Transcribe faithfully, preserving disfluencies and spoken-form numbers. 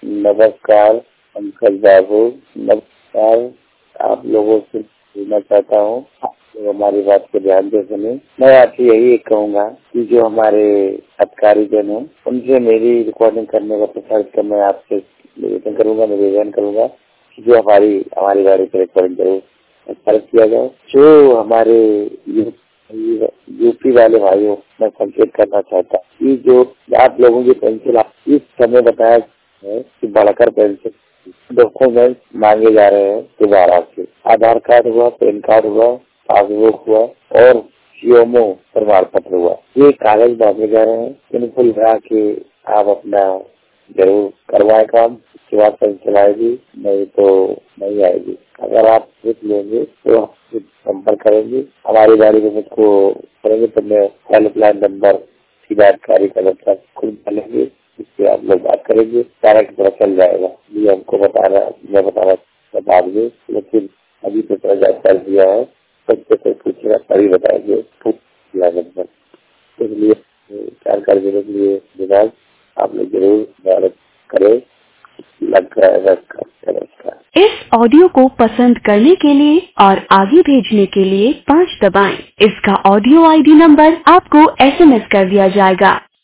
नमस्कार पंकज बाबू, नमस्कार। आप लोगों से पूछना चाहता हूँ, आप लोग हमारी बात को ध्यान से सुने। मैं आपसे यही कहूँगा कि जो हमारे अधिकारी जन हैं उनसे मेरी रिकॉर्डिंग करने का प्रसारित का मैं आपसे निवेदन करूँगा निवेदन करूँगा कि जो हमारी हमारी गाड़ी की रिकॉर्डिंग करो प्रसारित किया जाए। जो हमारे यूपी वाले भाइयों मैं संकेत करना चाहता हूँ कि जो आप लोगों की पेंसिल इस समय बताया है कि बढ़कर पेंसिल डॉक्यूमेंट मांगे जा रहे हैं दोबारा से। आधार कार्ड हुआ, पैन कार्ड हुआ, पासबुक हुआ और सीओमओ प्रमाण पत्र हुआ, ये कागज मांगे जा रहे हैं। इनको लगा के आप अपना जरूर करवाए काम, उसके बाद पेंसिल आएगी, नहीं तो नहीं आएगी। अगर आप लिख लेंगे तो हम संपर्क करेंगे, हमारी गाड़ी में मुझको करेंगे तो मैं हेल्पलाइन नंबर सीधा अधिकारी का नंबर खुद डालेंगे, इससे आप लोग बात करेंगे, सारा की तरह चल जाएगा। ये हमको बता रहा मैं बताना बता देंगे, लेकिन अभी तो थोड़ा जानकारी दिया है, सबसे कोई पूछेगा तभी बताएंगे नंबर। इसलिए जानकारी देने के लिए धन्यवाद। आप लोग जरूर मदद करें। नमस्कार। इस ऑडियो को पसंद करने के लिए और आगे भेजने के लिए पाँच दबाएं। इसका ऑडियो आईडी नंबर आपको एसएमएस कर दिया जाएगा।